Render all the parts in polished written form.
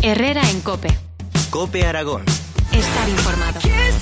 Herrera en COPE. COPE Aragón. Estar informado.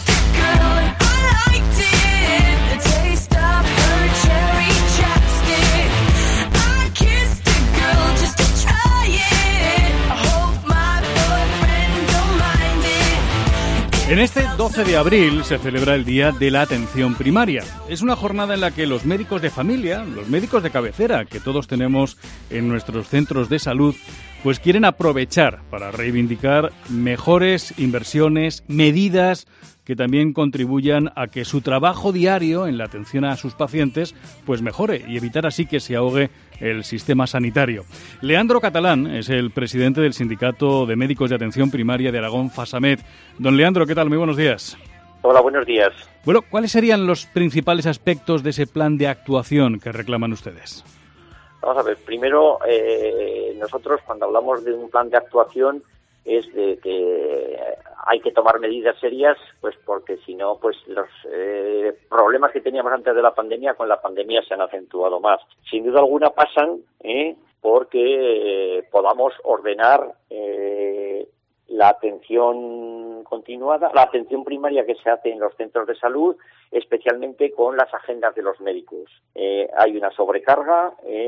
En este 12 de abril se celebra el Día de la Atención Primaria. Es una jornada en la que los médicos de familia, los médicos de cabecera que todos tenemos en nuestros centros de salud, pues quieren aprovechar para reivindicar mejores inversiones, medidas que también contribuyan a que su trabajo diario en la atención a sus pacientes pues mejore y evitar así que se ahogue el sistema sanitario. Leandro Catalán es el presidente del Sindicato de Médicos de Atención Primaria de Aragón, FASAMED. Don Leandro, ¿qué tal? Muy buenos días. Hola, buenos días. Bueno, ¿cuáles serían los principales aspectos de ese plan de actuación que reclaman ustedes? Vamos a ver, primero, nosotros cuando hablamos de un plan de actuación es de que hay que tomar medidas serias, pues porque si no, pues los problemas que teníamos antes de la pandemia, con la pandemia se han acentuado más. Sin duda alguna pasan porque podamos ordenar la atención continuada, la atención primaria que se hace en los centros de salud, especialmente con las agendas de los médicos. Hay una sobrecarga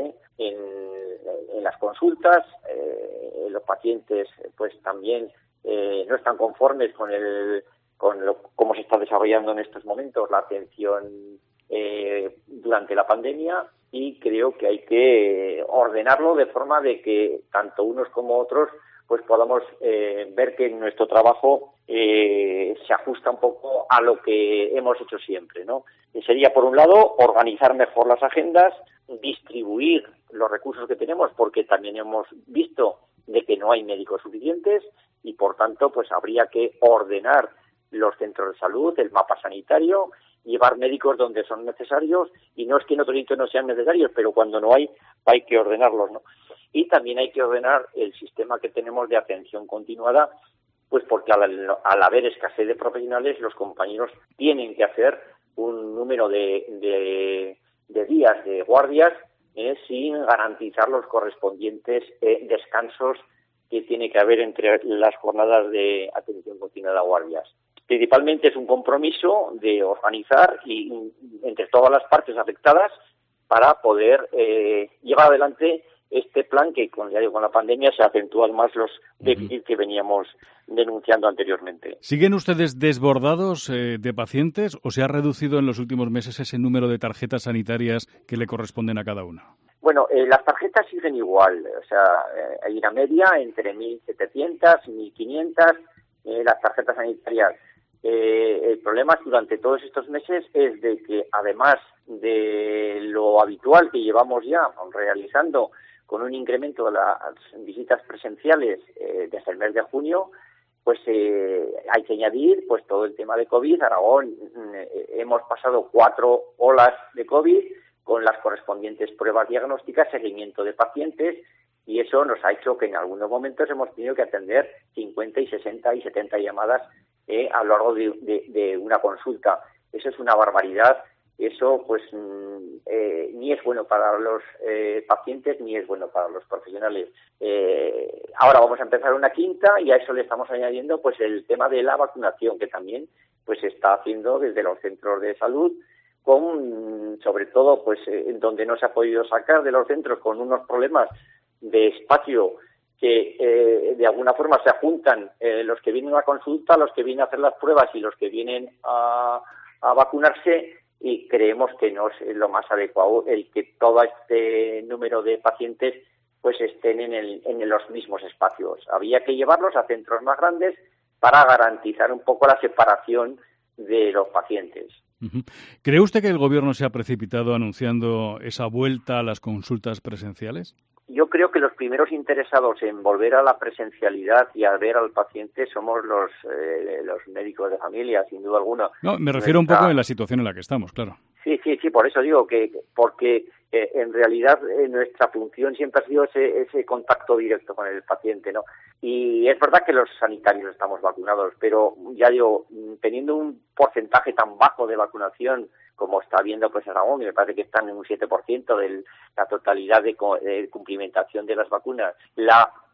en las consultas, los pacientes pues también no están conformes con cómo se está desarrollando en estos momentos la atención durante la pandemia, y creo que hay que ordenarlo de forma de que tanto unos como otros pues podamos ver que nuestro trabajo se ajusta un poco a lo que hemos hecho siempre, ¿no? Y sería, por un lado, organizar mejor las agendas, distribuir los recursos que tenemos, porque también hemos visto de que no hay médicos suficientes y, por tanto, pues habría que ordenar los centros de salud, el mapa sanitario, llevar médicos donde son necesarios, y no es que en otros sitios no sean necesarios, pero cuando no hay que ordenarlos, ¿no? Y también hay que ordenar el sistema que tenemos de atención continuada, pues porque al haber escasez de profesionales, los compañeros tienen que hacer un número de días de guardias sin garantizar los correspondientes descansos que tiene que haber entre las jornadas de atención continuada de guardias. Principalmente es un compromiso de organizar y entre todas las partes afectadas para poder llevar adelante este plan que con la pandemia se acentúan más los déficits que veníamos denunciando anteriormente. ¿Siguen ustedes desbordados de pacientes o se ha reducido en los últimos meses ese número de tarjetas sanitarias que le corresponden a cada uno? Bueno, las tarjetas siguen igual, o sea, hay una media entre 1.700 y 1.500 las tarjetas sanitarias. El problema durante todos estos meses es de que, además de lo habitual que llevamos ya realizando con un incremento de las visitas presenciales desde el mes de junio, pues hay que añadir pues todo el tema de COVID. Aragón hemos pasado 4 olas de COVID con las correspondientes pruebas diagnósticas, seguimiento de pacientes, y eso nos ha hecho que en algunos momentos hemos tenido que atender 50 y 60 y 70 llamadas a lo largo de una consulta. Eso es una barbaridad. Eso pues ni es bueno para los pacientes ni es bueno para los profesionales. Ahora vamos a empezar una quinta y a eso le estamos añadiendo pues el tema de la vacunación, que también pues se está haciendo desde los centros de salud, con sobre todo pues en donde no se ha podido sacar de los centros con unos problemas de espacio que de alguna forma se juntan los que vienen a la consulta, los que vienen a hacer las pruebas y los que vienen a vacunarse, y creemos que no es lo más adecuado el que todo este número de pacientes pues estén en los mismos espacios. Había que llevarlos a centros más grandes para garantizar un poco la separación de los pacientes. ¿Cree usted que el Gobierno se ha precipitado anunciando esa vuelta a las consultas presenciales? Yo creo que los primeros interesados en volver a la presencialidad y a ver al paciente somos los médicos de familia, sin duda alguna. No, me refiero un poco en la situación en la que estamos, claro. Sí, por eso digo que porque en realidad nuestra función siempre ha sido ese contacto directo con el paciente, ¿no? Y es verdad que los sanitarios estamos vacunados, pero ya digo, teniendo un porcentaje tan bajo de vacunación como está viendo pues Aragón, me parece que están en un 7% de la totalidad de cumplimentación de las vacunas. La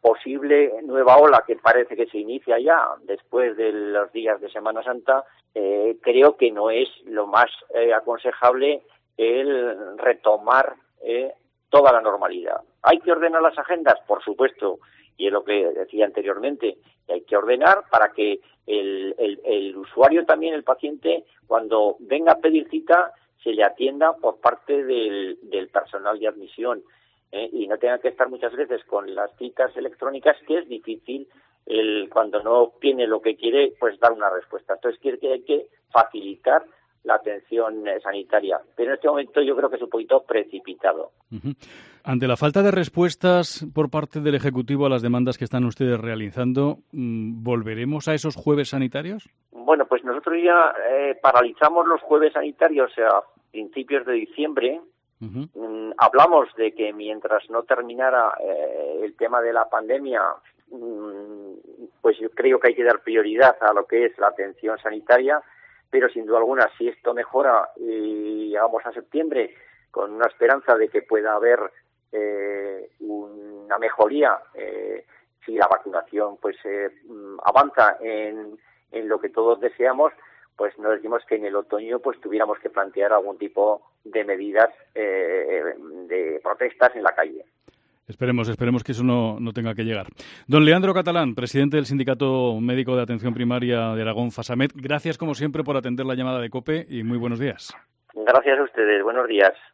posible nueva ola que parece que se inicia ya después de los días de Semana Santa, creo que no es lo más aconsejable el retomar toda la normalidad. ¿Hay que ordenar las agendas? Por supuesto, y es lo que decía anteriormente, hay que ordenar para que el usuario también, el paciente, cuando venga a pedir cita, se le atienda por parte del personal de admisión, y no tenga que estar muchas veces con las citas electrónicas, que es difícil cuando no obtiene lo que quiere, pues dar una respuesta. Entonces hay que facilitar la atención sanitaria, pero en este momento yo creo que es un poquito precipitado. Uh-huh. Ante la falta de respuestas por parte del Ejecutivo a las demandas que están ustedes realizando, ¿volveremos a esos jueves sanitarios? Bueno, pues nosotros ya paralizamos los jueves sanitarios a principios de diciembre. Uh-huh. Hablamos de que mientras no terminara el tema de la pandemia, pues yo creo que hay que dar prioridad a lo que es la atención sanitaria, pero sin duda alguna, si esto mejora y llegamos a septiembre con una esperanza de que pueda haber una mejoría, si la vacunación pues avanza en lo que todos deseamos, pues no decimos que en el otoño pues tuviéramos que plantear algún tipo de medidas de protestas en la calle. Esperemos que eso no tenga que llegar. Don Leandro Catalán, presidente del Sindicato Médico de Atención Primaria de Aragón, FASAMED, gracias como siempre por atender la llamada de COPE y muy buenos días. Gracias a ustedes, buenos días.